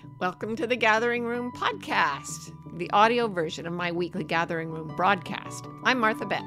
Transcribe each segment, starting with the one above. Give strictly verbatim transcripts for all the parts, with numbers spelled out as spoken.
Welcome to the Gathering Room podcast, the audio version of my weekly Gathering Room broadcast. I'm Martha Beck.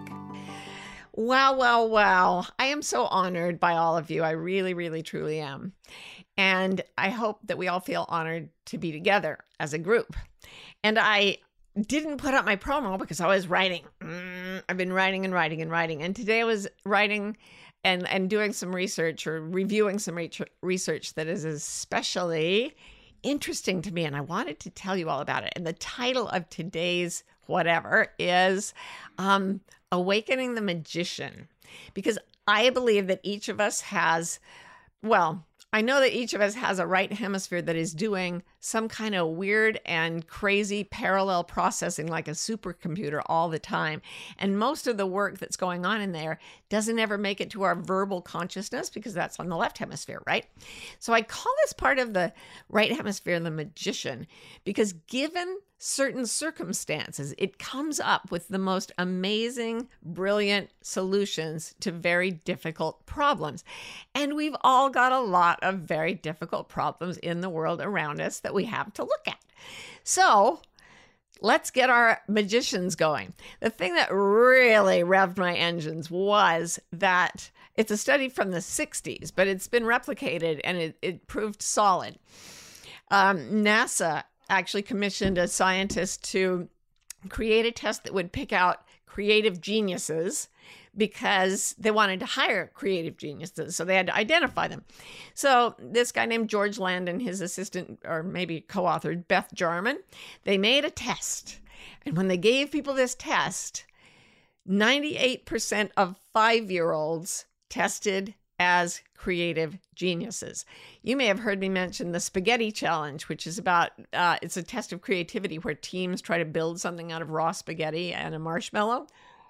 Wow, wow, wow. I am so honored by all of you. I really, really, truly am. And I hope that we all feel honored to be together as a group. And I didn't put up my promo because I was writing. Mm, I've been writing and writing and writing. And today I was writing and, and doing some research or reviewing some re- research that is especially interesting to me. And I wanted to tell you all about it. And the title of today's whatever is um, Awakening the Magician. Because I believe that each of us has, well, I know that each of us has a right hemisphere that is doing some kind of weird and crazy parallel processing like a supercomputer all the time. And most of the work that's going on in there doesn't ever make it to our verbal consciousness because that's on the left hemisphere, right? So I call this part of the right hemisphere the magician because given certain circumstances, it comes up with the most amazing, brilliant solutions to very difficult problems. And we've all got a lot of very difficult problems in the world around us that we have to look at. So let's get our magicians going. The thing that really revved my engines was that it's a study from the sixties, but it's been replicated and it, it proved solid. Um, NASA actually commissioned a scientist to create a test that would pick out creative geniuses because they wanted to hire creative geniuses. So they had to identify them. So this guy named George Land and his assistant, or maybe co-authored, Beth Jarman, they made a test. And when they gave people this test, ninety-eight percent of five-year-olds tested as creative geniuses. You may have heard me mention the Spaghetti Challenge, which is about, uh, it's a test of creativity where teams try to build something out of raw spaghetti and a marshmallow.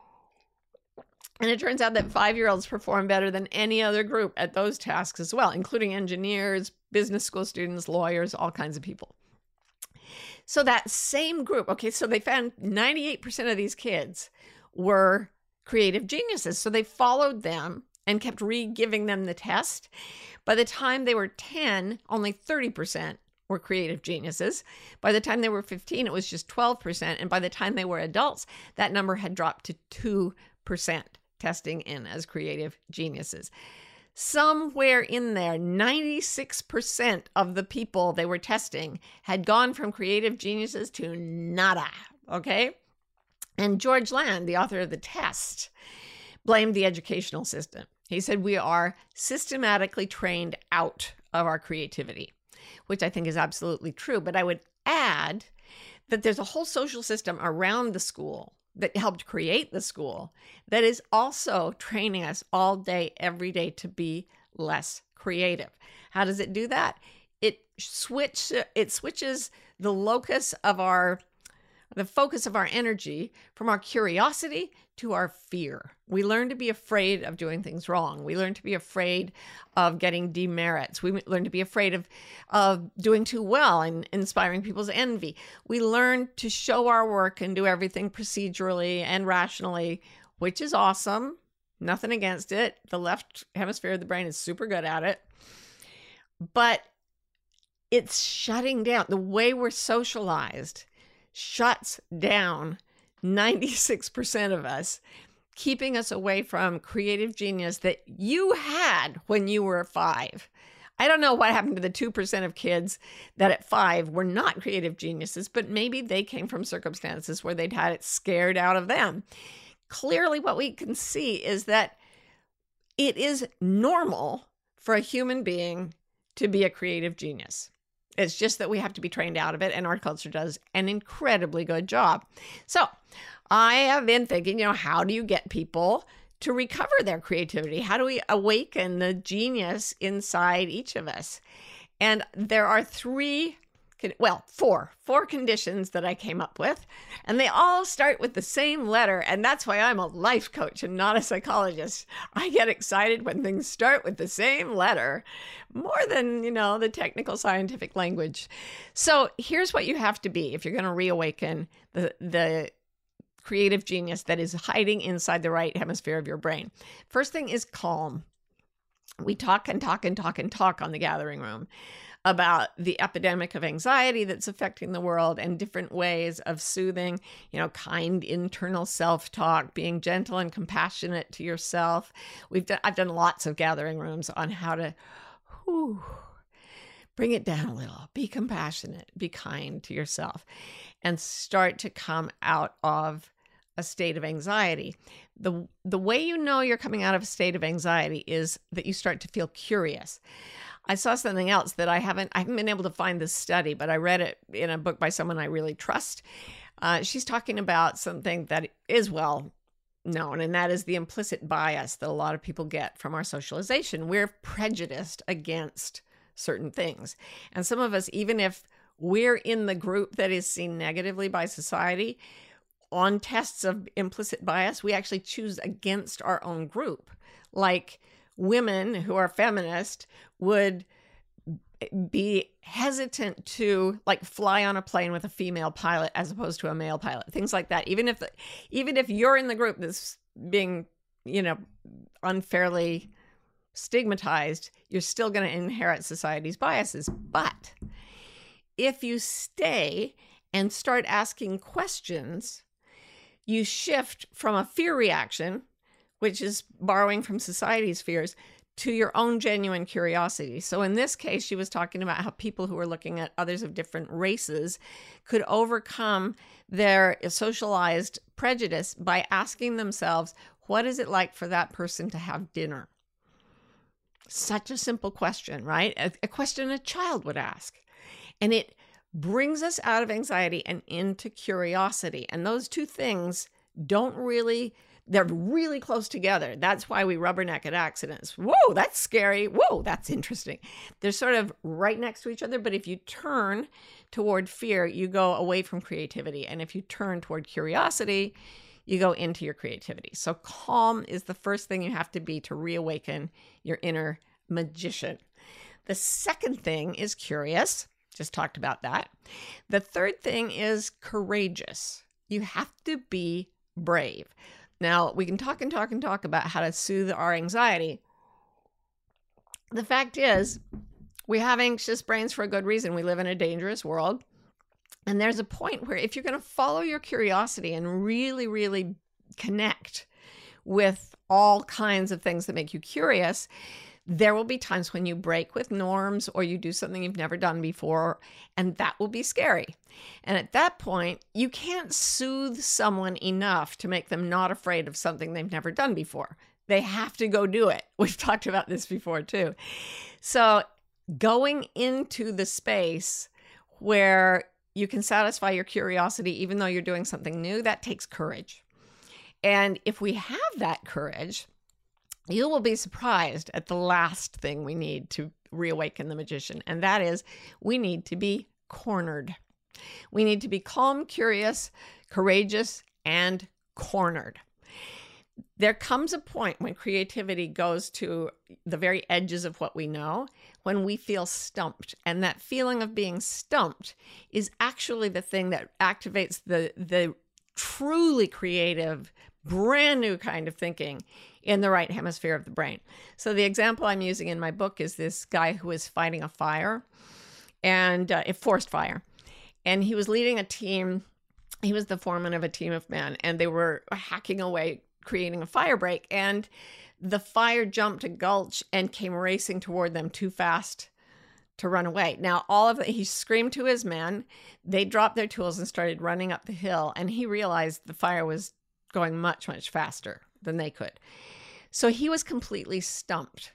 And it turns out that five-year-olds perform better than any other group at those tasks as well, including engineers, business school students, lawyers, all kinds of people. So that same group, okay, so they found ninety-eight percent of these kids were creative geniuses. So they followed them and kept re-giving them the test. By the time they were ten, only thirty percent were creative geniuses. By the time they were fifteen, it was just twelve percent. And by the time they were adults, that number had dropped to two percent testing in as creative geniuses. Somewhere in there, ninety-six percent of the people they were testing had gone from creative geniuses to nada, okay? And George Land, the author of the test, blamed the educational system. He said, we are systematically trained out of our creativity, which I think is absolutely true. But I would add that there's a whole social system around the school that helped create the school that is also training us all day, every day to be less creative. How does it do that? It switch, it switches the locus of our the focus of our energy from our curiosity to our fear. We learn to be afraid of doing things wrong. We learn to be afraid of getting demerits. We learn to be afraid of, of doing too well and inspiring people's envy. We learn to show our work and do everything procedurally and rationally, which is awesome. Nothing against it. The left hemisphere of the brain is super good at it. But it's shutting down. The way we're socialized shuts down ninety-six percent of us, keeping us away from creative genius that you had when you were five. I don't know what happened to the two percent of kids that at five were not creative geniuses, but maybe they came from circumstances where they'd had it scared out of them. Clearly, what we can see is that it is normal for a human being to be a creative genius. It's just that we have to be trained out of it, and our culture does an incredibly good job. So I have been thinking, you know, how do you get people to recover their creativity? How do we awaken the genius inside each of us? And there are three, well, four, four conditions that I came up with, and they all start with the same letter. And that's why I'm a life coach and not a psychologist. I get excited when things start with the same letter more than, you know, the technical scientific language. So here's what you have to be if you're going to reawaken the, the creative genius that is hiding inside the right hemisphere of your brain. First thing is calm. We talk and talk and talk and talk on the gathering room about the epidemic of anxiety that's affecting the world and different ways of soothing, you know, kind internal self-talk, being gentle and compassionate to yourself. We've done, I've done lots of gathering rooms on how to whew, bring it down a little, be compassionate, be kind to yourself, and start to come out of a state of anxiety. The, the way you know you're coming out of a state of anxiety is that you start to feel curious. I saw something else that I haven't, I haven't been able to find this study, but I read it in a book by someone I really trust. Uh, she's talking about something that is well known, and that is the implicit bias that a lot of people get from our socialization. We're prejudiced against certain things. And some of us, even if we're in the group that is seen negatively by society, on tests of implicit bias, we actually choose against our own group. Like women who are feminist would be hesitant to like fly on a plane with a female pilot as opposed to a male pilot, things like that. Even if the, even if you're in the group that's being, you know, unfairly stigmatized, you're still going to inherit society's biases. But if you stay and start asking questions, you shift from a fear reaction, which is borrowing from society's fears, to your own genuine curiosity. So in this case, she was talking about how people who were looking at others of different races could overcome their socialized prejudice by asking themselves, what is it like for that person to have dinner? Such a simple question, right? A, a question a child would ask. And it brings us out of anxiety and into curiosity. And those two things don't really, they're really close together. That's why we rubberneck at accidents. Whoa, that's scary. Whoa, that's interesting. They're sort of right next to each other. But if you turn toward fear, you go away from creativity. And if you turn toward curiosity, you go into your creativity. So calm is the first thing you have to be to reawaken your inner magician. The second thing is curious. Just talked about that. The third thing is courageous. You have to be brave. Now, we can talk and talk and talk about how to soothe our anxiety. The fact is, we have anxious brains for a good reason. We live in a dangerous world. And there's a point where if you're going to follow your curiosity and really, really connect with all kinds of things that make you curious, there will be times when you break with norms or you do something you've never done before, and that will be scary. And at that point, you can't soothe someone enough to make them not afraid of something they've never done before. They have to go do it. We've talked about this before too. So going into the space where you can satisfy your curiosity even though you're doing something new, that takes courage. And if we have that courage, you will be surprised at the last thing we need to reawaken the magician, and that is we need to be cornered. We need to be calm, curious, courageous, and cornered. There comes a point when creativity goes to the very edges of what we know, when we feel stumped. And that feeling of being stumped is actually the thing that activates the, the truly creative, brand new kind of thinking in the right hemisphere of the brain. So the example I'm using in my book is this guy who was fighting a fire, and uh, a forced fire. And he was leading a team. He was the foreman of a team of men, and they were hacking away, creating a fire break. And the fire jumped a gulch and came racing toward them too fast to run away. Now, all of it, he screamed to his men. They dropped their tools and started running up the hill. And he realized the fire was going much, much faster than they could. So he was completely stumped.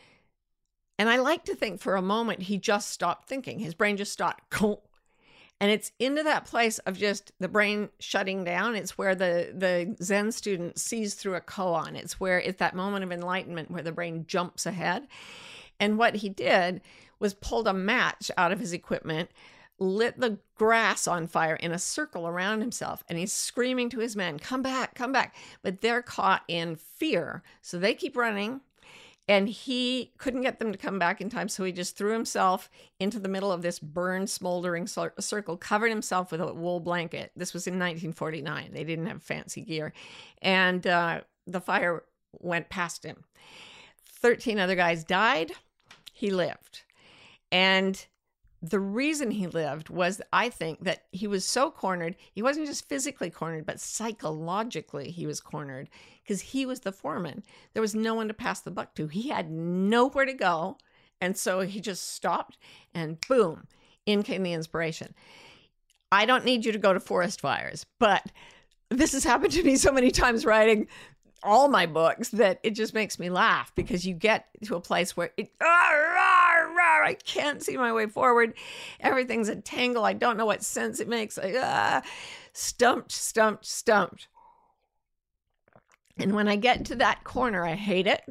And I like to think for a moment, he just stopped thinking. His brain just stopped. And it's into that place of just the brain shutting down. It's where the, the Zen student sees through a koan. It's where it's that moment of enlightenment where the brain jumps ahead. And what he did was pulled a match out of his equipment, lit the grass on fire in a circle around himself, and he's screaming to his men, come back, come back. But they're caught in fear. So they keep running, and he couldn't get them to come back in time. So he just threw himself into the middle of this burned, smoldering circle, covered himself with a wool blanket. This was in nineteen forty-nine. They didn't have fancy gear. And uh, the fire went past him. thirteen other guys died. He lived. And the reason he lived was, I think, that he was so cornered. He wasn't just physically cornered, but psychologically he was cornered because he was the foreman. There was no one to pass the buck to. He had nowhere to go. And so he just stopped and boom, in came the inspiration. I don't need you to go to forest fires, but this has happened to me so many times writing all my books that it just makes me laugh, because you get to a place where it, I can't see my way forward. Everything's a tangle. I don't know what sense it makes. Like, ah, stumped, stumped, stumped. And when I get to that corner, I hate it.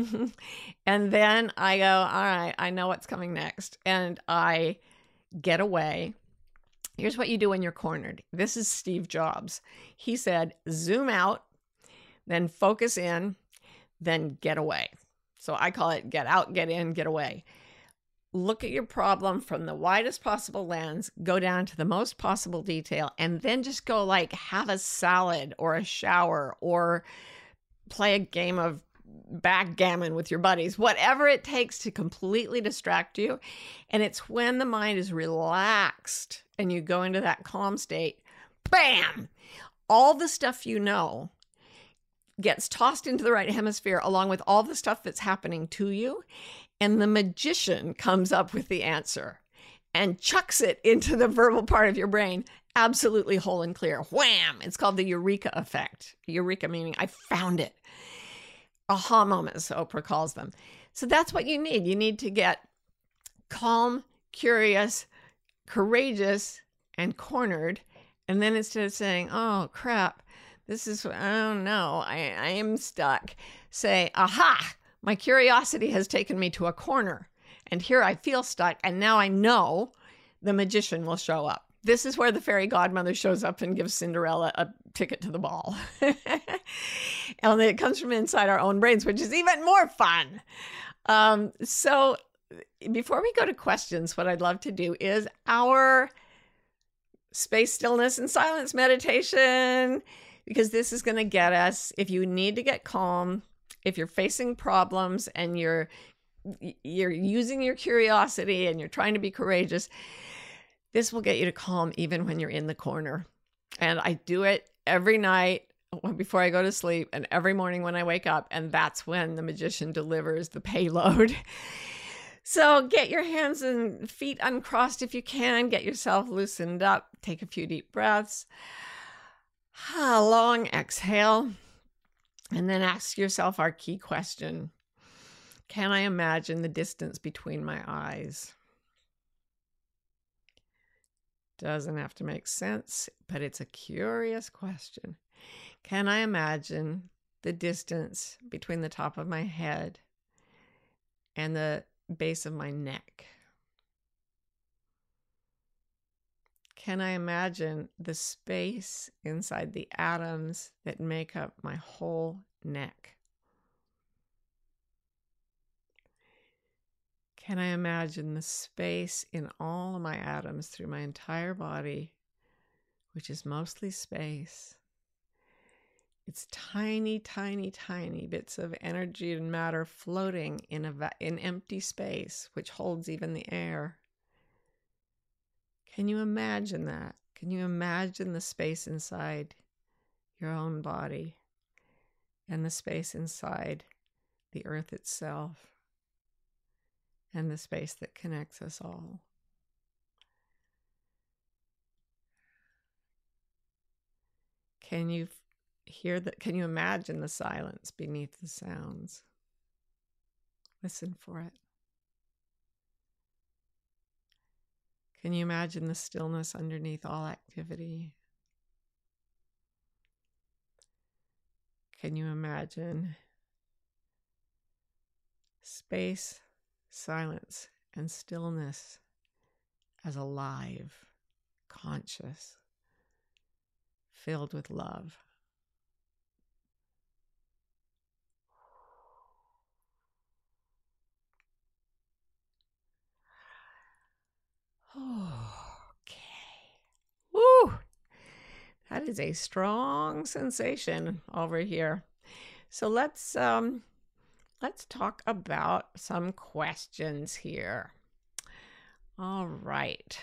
And then I go, all right, I know what's coming next. And I get away. Here's what you do when you're cornered. This is Steve Jobs. He said, zoom out, then focus in, then get away. So I call it get out, get in, get away. Look at your problem from the widest possible lens, go down to the most possible detail, and then just go like have a salad or a shower or play a game of backgammon with your buddies, whatever it takes to completely distract you. And it's when the mind is relaxed and you go into that calm state, bam, all the stuff you know gets tossed into the right hemisphere along with all the stuff that's happening to you. And the magician comes up with the answer and chucks it into the verbal part of your brain, absolutely whole and clear. Wham! It's called the eureka effect. Eureka meaning I found it. Aha moments, Oprah calls them. So that's what you need. You need to get calm, curious, courageous, and cornered. And then instead of saying, oh, crap, this is, I don't know, I, I am stuck, say, aha, my curiosity has taken me to a corner. And here I feel stuck. And now I know the magician will show up. This is where the fairy godmother shows up and gives Cinderella a ticket to the ball. And it comes from inside our own brains, which is even more fun. Um, so before we go to questions, what I'd love to do is our space, stillness, and silence meditation, because this is going to get us, if you need to get calm, if you're facing problems and you're you're using your curiosity and you're trying to be courageous, this will get you to calm even when you're in the corner. And I do it every night before I go to sleep and every morning when I wake up. And that's when the magician delivers the payload. So get your hands and feet uncrossed if you can. Get yourself loosened up. Take a few deep breaths. A long exhale. And then ask yourself our key question. Can I imagine the distance between my eyes? Doesn't have to make sense, but it's a curious question. Can I imagine the distance between the top of my head and the base of my neck? Can I imagine the space inside the atoms that make up my whole neck? Can I imagine the space in all of my atoms through my entire body, which is mostly space? It's tiny, tiny, tiny bits of energy and matter floating in a va- in empty space, which holds even the air. Can you imagine that? Can you imagine the space inside your own body and the space inside the earth itself and the space that connects us all? Can you hear that? Can you imagine the silence beneath the sounds? Listen for it. Can you imagine the stillness underneath all activity? Can you imagine space, silence, and stillness as alive, conscious, filled with love? Okay. Woo! That is a strong sensation over here. So let's um let's talk about some questions here. All right.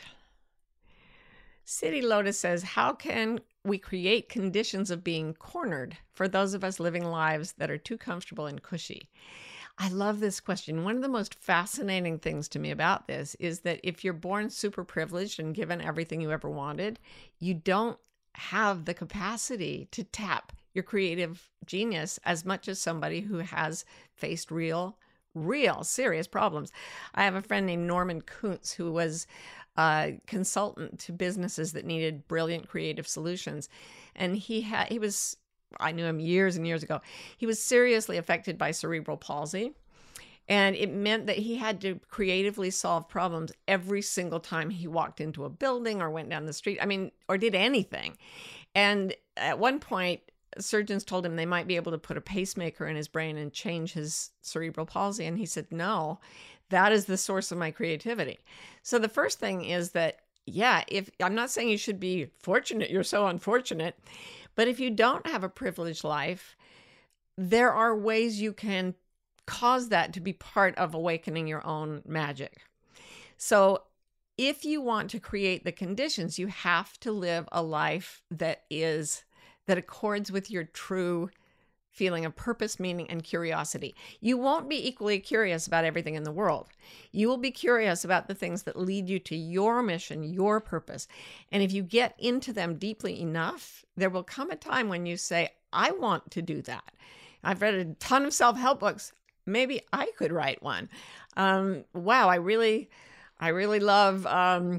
City Lotus says, how can we create conditions of being cornered for those of us living lives that are too comfortable and cushy? I love this question. One of the most fascinating things to me about this is that if you're born super privileged and given everything you ever wanted, you don't have the capacity to tap your creative genius as much as somebody who has faced real, real serious problems. I have a friend named Norman Kuntz who was a consultant to businesses that needed brilliant creative solutions. And he had, he was, I knew him years and years ago. He was seriously affected by cerebral palsy. And it meant that he had to creatively solve problems every single time he walked into a building or went down the street. I mean, or did anything. And at one point, surgeons told him they might be able to put a pacemaker in his brain and change his cerebral palsy. And he said, no, that is the source of my creativity. So the first thing is that, yeah, if I'm not saying you should be fortunate, you're so unfortunate, but if you don't have a privileged life, there are ways you can cause that to be part of awakening your own magic. So if you want to create the conditions, you have to live a life that is, that accords with your true feeling of purpose, meaning, and curiosity. You won't be equally curious about everything in the world. You will be curious about the things that lead you to your mission, your purpose. And if you get into them deeply enough, there will come a time when you say, I want to do that. I've read a ton of self-help books. Maybe I could write one. Um, wow, I really, I really love um,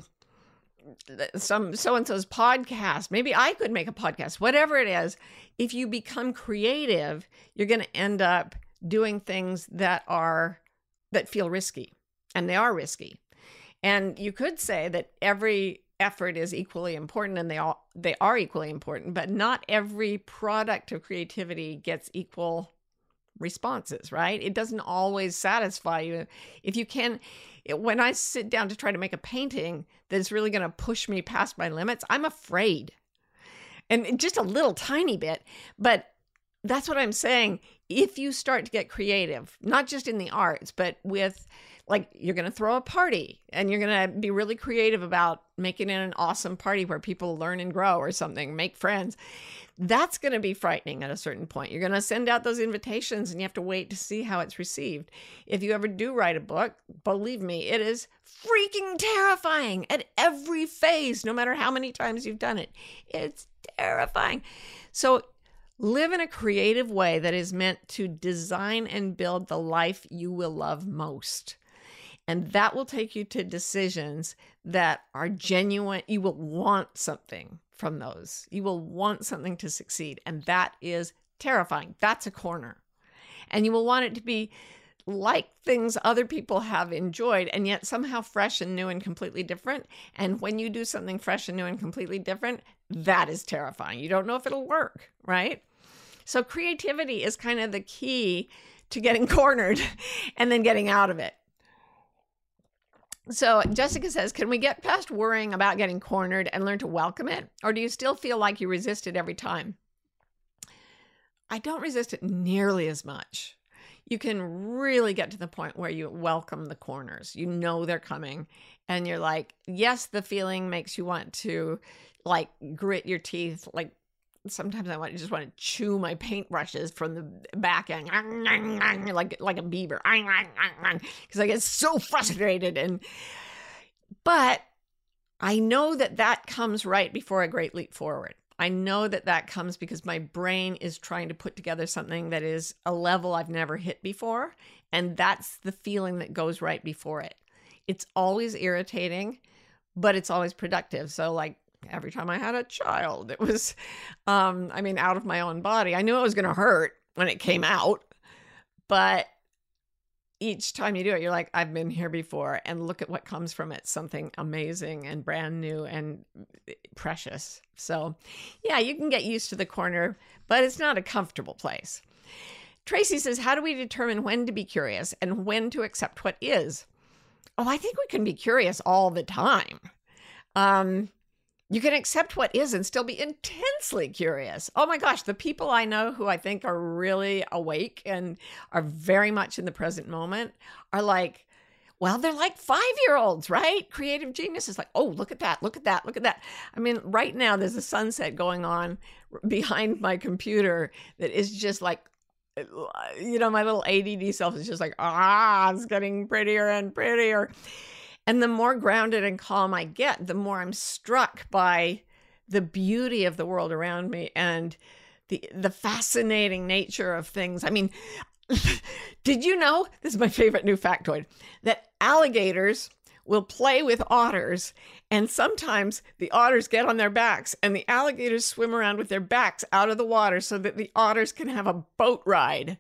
some so-and-so's podcast. Maybe I could make a podcast, whatever it is. If you become creative, you're going to end up doing things that are, that feel risky, and they are risky. And you could say that every effort is equally important, and they all, they are equally important, but not every product of creativity gets equal responses, right? It doesn't always satisfy you. If you can, when I sit down to try to make a painting that's really going to push me past my limits, I'm afraid. And just a little tiny bit, but that's what I'm saying. If you start to get creative, not just in the arts, but with, like, you're going to throw a party and you're going to be really creative about making it an awesome party where people learn and grow or something, make friends. That's going to be frightening at a certain point. You're going to send out those invitations and you have to wait to see how it's received. If you ever do write a book, believe me, it is freaking terrifying at every phase, no matter how many times you've done it. It's terrifying. So live in a creative way that is meant to design and build the life you will love most. And that will take you to decisions that are genuine. You will want something from those. You will want something to succeed. And that is terrifying. That's a corner. And you will want it to be like things other people have enjoyed, and yet somehow fresh and new and completely different. And when you do something fresh and new and completely different, that is terrifying. You don't know if it'll work, right? So creativity is kind of the key to getting cornered and then getting out of it. So Jessica says, can we get past worrying about getting cornered and learn to welcome it? Or do you still feel like you resist it every time? I don't resist it nearly as much. You can really get to the point where you welcome the corners. You know they're coming. And you're like, yes, the feeling makes you want to, like, grit your teeth. Like, sometimes I want just want to chew my paintbrushes from the back end, like like a beaver, because I get so frustrated. And but I know that that comes right before a great leap forward. I know that that comes because my brain is trying to put together something that is a level I've never hit before, and that's the feeling that goes right before it. It's always irritating, but it's always productive. So, like, every time I had a child, it was, um, I mean, out of my own body. I knew it was going to hurt when it came out, but each time you do it, you're like, I've been here before, and look at what comes from it. Something amazing and brand new and precious. So yeah, you can get used to the corner, but it's not a comfortable place. Tracy says, how do we determine when to be curious and when to accept what is? Oh, I think we can be curious all the time. Um, You can accept what is and still be intensely curious. Oh my gosh, the people I know who I think are really awake and are very much in the present moment are like, well, they're like five-year-olds, right? Creative geniuses, like, oh, look at that, look at that, look at that. I mean, right now there's a sunset going on behind my computer that is just like, you know, my little A D D self is just like, ah, it's getting prettier and prettier. And the more grounded and calm I get, the more I'm struck by the beauty of the world around me and the the fascinating nature of things. I mean, did you know, this is my favorite new factoid, that alligators will play with otters, and sometimes the otters get on their backs and the alligators swim around with their backs out of the water so that the otters can have a boat ride.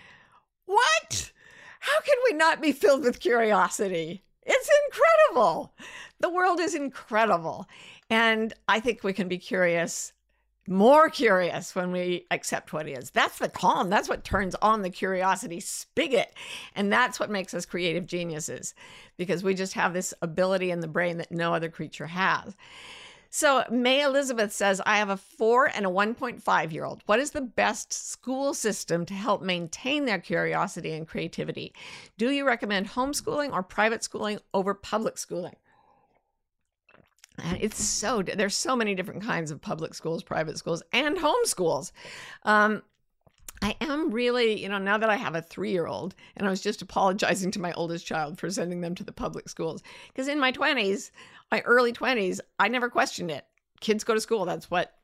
What? How can we not be filled with curiosity? It's incredible. The world is incredible. And I think we can be curious, more curious when we accept what is. That's the calm. That's what turns on the curiosity spigot. And that's what makes us creative geniuses, because we just have this ability in the brain that no other creature has. So May Elizabeth says, I have a four and a one point five year old. What is the best school system to help maintain their curiosity and creativity? Do you recommend homeschooling or private schooling over public schooling? And it's so, there's so many different kinds of public schools, private schools, and homeschools. Um, I am really, you know, now that I have a three-year-old, and I was just apologizing to my oldest child for sending them to the public schools, because in my twenties, my early twenties, I never questioned it. Kids go to school. That's what.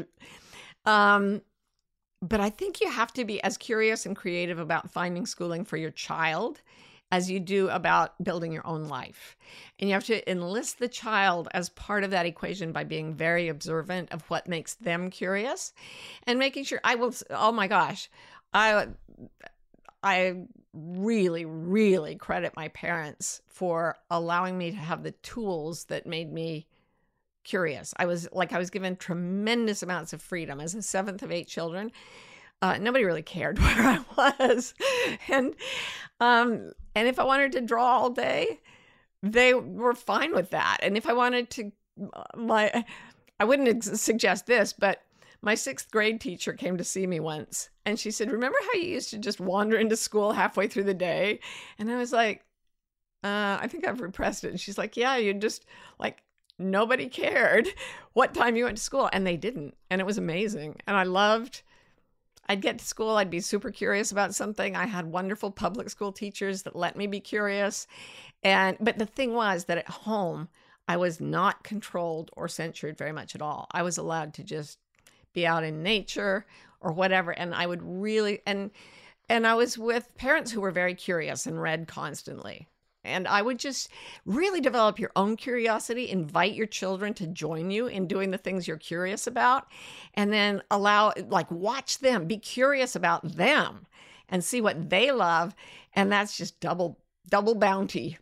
Um, but I think you have to be as curious and creative about finding schooling for your child as you do about building your own life. And you have to enlist the child as part of that equation by being very observant of what makes them curious and making sure I will, oh my gosh, I, I really, really credit my parents for allowing me to have the tools that made me curious. I was like, I was given tremendous amounts of freedom as the seventh of eight children. Uh, nobody really cared where I was. And, um, and if I wanted to draw all day, they were fine with that. And if I wanted to, my, I wouldn't suggest this, but my sixth grade teacher came to see me once and she said, remember how you used to just wander into school halfway through the day? And I was like, uh, I think I've repressed it. And she's like, yeah, you just like, nobody cared what time you went to school. And they didn't. And it was amazing. And I loved, I'd get to school, I'd be super curious about something. I had wonderful public school teachers that let me be curious. And, but the thing was that at home, I was not controlled or censured very much at all. I was allowed to just be out in nature or whatever. And I would really, and, and I was with parents who were very curious and read constantly. And I would just really develop your own curiosity, invite your children to join you in doing the things you're curious about, and then allow, like, watch them, be curious about them and see what they love. And that's just double, double bounty.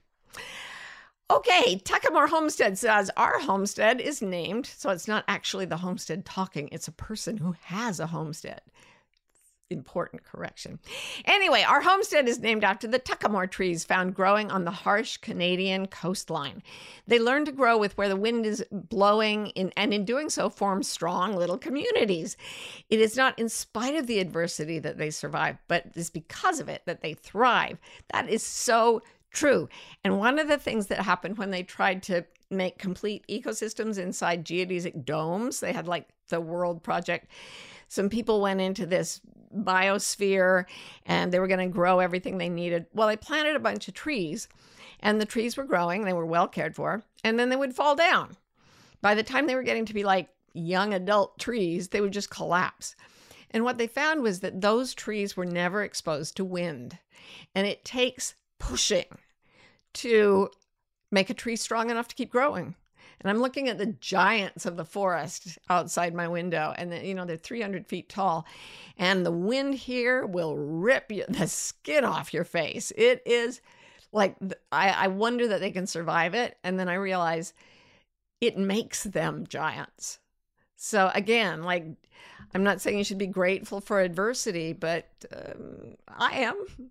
Okay, Tuckamore Homestead says, our homestead is named, so it's not actually the homestead talking, it's a person who has a homestead. Important correction. Anyway, our homestead is named after the Tuckamore trees found growing on the harsh Canadian coastline. They learn to grow with where the wind is blowing, in, and in doing so form strong little communities. It is not in spite of the adversity that they survive, but it's because of it that they thrive. That is so true. And one of the things that happened when they tried to make complete ecosystems inside geodesic domes, they had like the World Project. Some people went into this biosphere and they were going to grow everything they needed. Well, they planted a bunch of trees and the trees were growing. They were well cared for, and then they would fall down. By the time they were getting to be like young adult trees, they would just collapse. And what they found was that those trees were never exposed to wind. And it takes pushing to make a tree strong enough to keep growing. And I'm looking at the giants of the forest outside my window, and the, you know, they're three hundred feet tall, and the wind here will rip you, the skin off your face. It is like, I, I wonder that they can survive it. And then I realize it makes them giants. So again, like, I'm not saying you should be grateful for adversity, but um, I am.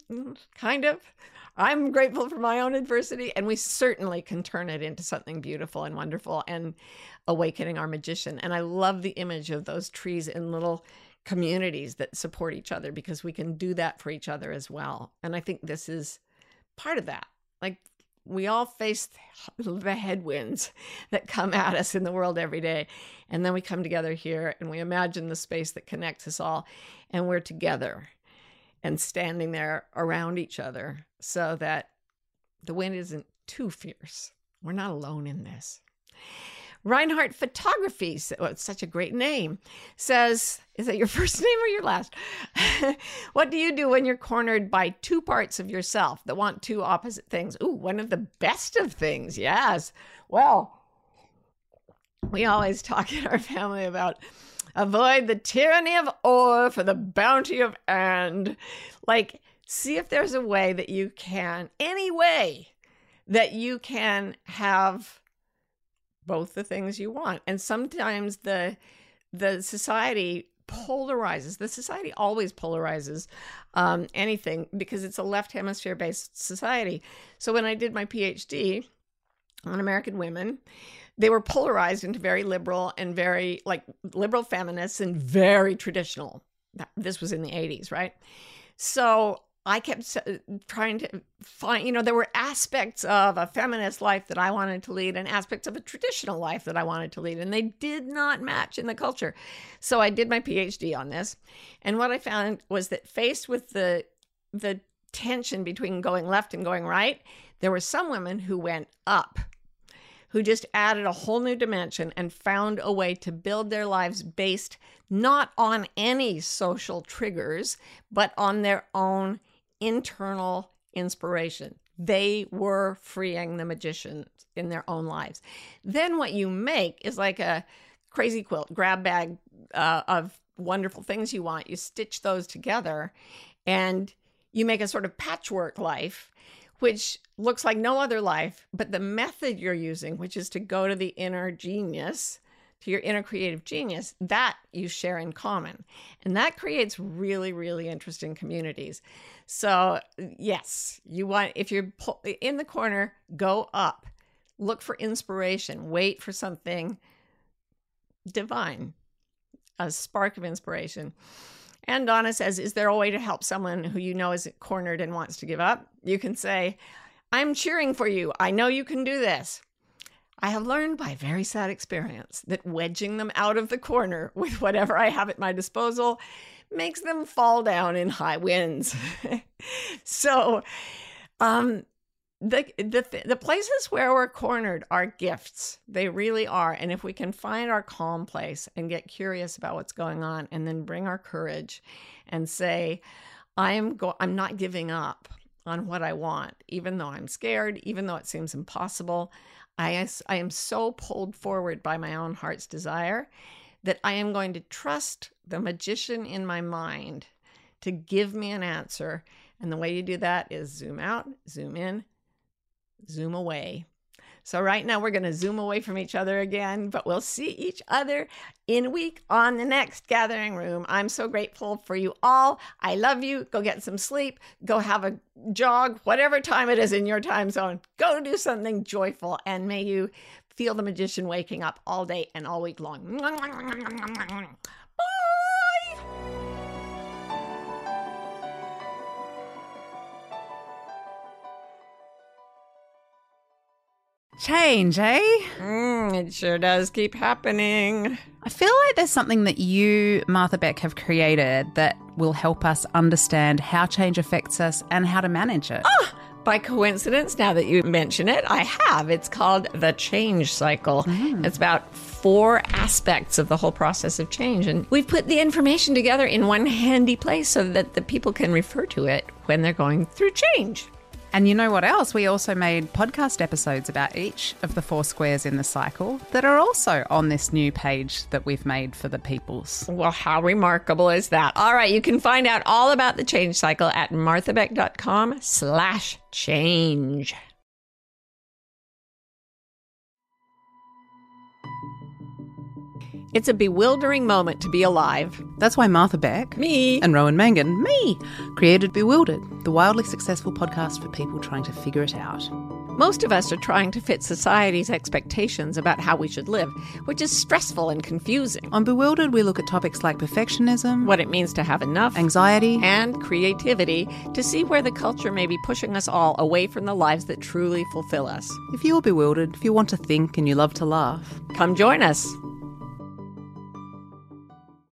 kind of. I'm grateful for my own adversity, and we certainly can turn it into something beautiful and wonderful and awakening our magician. And I love the image of those trees in little communities that support each other, because we can do that for each other as well. And I think this is part of that. Like, we all face the headwinds that come at us in the world every day. And then we come together here and we imagine the space that connects us all, and we're together and standing there around each other so that the wind isn't too fierce. We're not alone in this. Reinhardt Photography, oh, it's such a great name, says, is that your first name or your last? What do you do when you're cornered by two parts of yourself that want two opposite things? Ooh, one of the best of things, yes. Well, we always talk in our family about avoid the tyranny of or for the bounty of and. Like, see if there's a way that you can, any way that you can have both the things you want. And sometimes the the society polarizes. The society always polarizes um, anything, because it's a left hemisphere based society. So when I did my PhD on American women, they were polarized into very liberal and very like liberal feminists and very traditional. This was in the eighties, right? So I kept trying to find, you know, there were aspects of a feminist life that I wanted to lead and aspects of a traditional life that I wanted to lead, and they did not match in the culture. So I did my PhD on this. And what I found was that faced with the, the tension between going left and going right, there were some women who went up, who just added a whole new dimension and found a way to build their lives based not on any social triggers, but on their own internal inspiration. They were freeing the magicians in their own lives. Then what you make is like a crazy quilt, grab bag uh, of wonderful things you want. You stitch those together and you make a sort of patchwork life, which looks like no other life, but the method you're using, which is to go to the inner genius, to your inner creative genius, that you share in common. And that creates really, really interesting communities. So yes, you want, if you're in the corner, go up, look for inspiration, wait for something divine, a spark of inspiration. And Donna says, is there a way to help someone who you know is cornered and wants to give up? You can say, I'm cheering for you. I know you can do this. I have learned by very sad experience that wedging them out of the corner with whatever I have at my disposal makes them fall down in high winds. So um, the, the, the places where we're cornered are gifts. They really are. And if we can find our calm place and get curious about what's going on and then bring our courage and say, I am go- I'm not giving up on what I want, even though I'm scared, even though it seems impossible. I, I am so pulled forward by my own heart's desire that I am going to trust the magician in my mind to give me an answer. And the way you do that is zoom out, zoom in, zoom away. So right now we're going to zoom away from each other again, but we'll see each other in a week on the next Gathering Room. I'm so grateful for you all. I love you. Go get some sleep. Go have a jog, whatever time it is in your time zone. Go do something joyful, and may you feel the magician waking up all day and all week long. Bye! Change, eh? Mm, it sure does keep happening. I feel like there's something that you, Martha Beck, have created that will help us understand how change affects us and how to manage it. Oh, by coincidence, now that you mention it, I have. It's called The Change Cycle. Mm. It's about four aspects of the whole process of change. And we've put the information together in one handy place so that the people can refer to it when they're going through change. And you know what else? We also made podcast episodes about each of the four squares in the cycle that are also on this new page that we've made for the peoples. Well, how remarkable is that? All right, you can find out all about the change cycle at marthabeck.com slash change. It's a bewildering moment to be alive. That's why Martha Beck, Me. and Rowan Mangan, me, created Bewildered, the wildly successful podcast for people trying to figure it out. Most of us are trying to fit society's expectations about how we should live, which is stressful and confusing. On Bewildered, we look at topics like perfectionism, What it means to have enough, anxiety, and creativity to see where the culture may be pushing us all away from the lives that truly fulfill us. If you're bewildered, if you want to think and you love to laugh, Come join us.